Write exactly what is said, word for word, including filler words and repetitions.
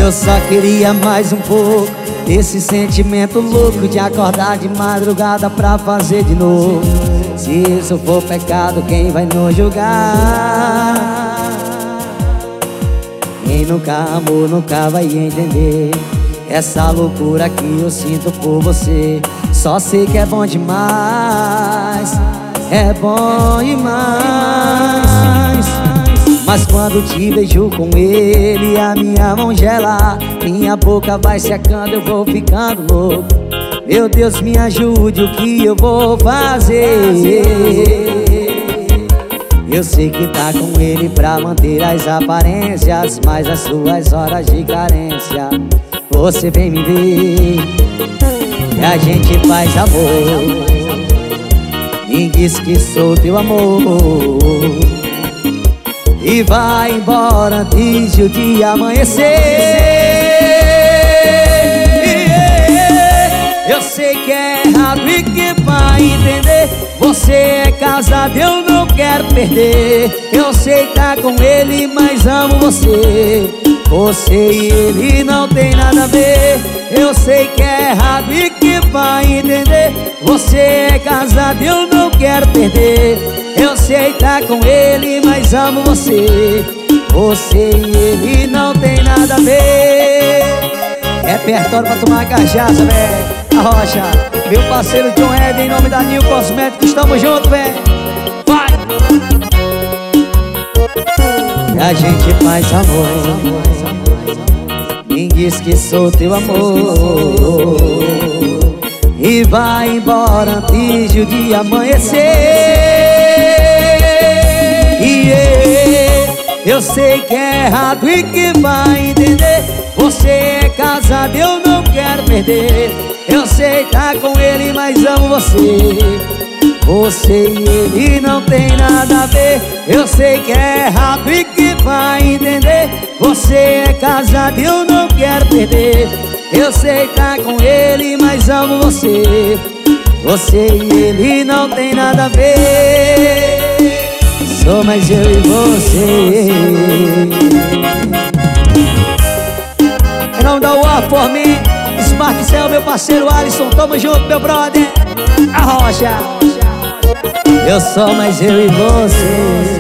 Eu só queria mais um pouco esse sentimento louco de acordar de madrugada pra fazer de novo. Se isso for pecado, quem vai nos julgar? Quem nunca amou nunca vai entender essa loucura que eu sinto por você. Só sei que é bom demais, é bom demais. Mas quando te beijo com ele, a minha mão gela, minha boca vai secando, eu vou ficando louco. Meu Deus, me ajude, o que eu vou fazer? Eu sei que tá com ele pra manter as aparências, mas as suas horas de carência você vem me ver e a gente faz amor. Me diz que sou teu amor e vai embora antes de o dia amanhecer. Eu sei que é errado e que vai entender. Você é casado, eu não quero perder. Eu sei que tá com ele, mas amo você. Você e ele não tem nada a ver. Eu sei que é errado e que vai entender. Você é casado, eu não quero perder. Eu sei que tá com ele, mas amo você. Você e ele não tem nada a ver. Repertório pra tomar cachaça, velho. A Rocha, meu parceiro John Ed, em nome da Nil Cosméticos, tamo junto, velho. Vai! E a gente faz amor. Me diz que sou teu amor e vai embora antes de o dia amanhecer. E eu sei que é errado e que vai entender. Você é casado, eu não quero perder. Eu sei que tá com ele, mas amo você. Você e ele não tem nada a ver. Eu sei que é errado e que vai entender. Você é casado, eu não quero perder. Eu sei que tá com ele, mas amo você. Você e ele não tem nada a ver. Sou mais eu e você. Em nome da U A por mim, Smart Cell, meu parceiro Alisson, tamo junto, meu brother. A Rocha. Eu sou mais eu e você.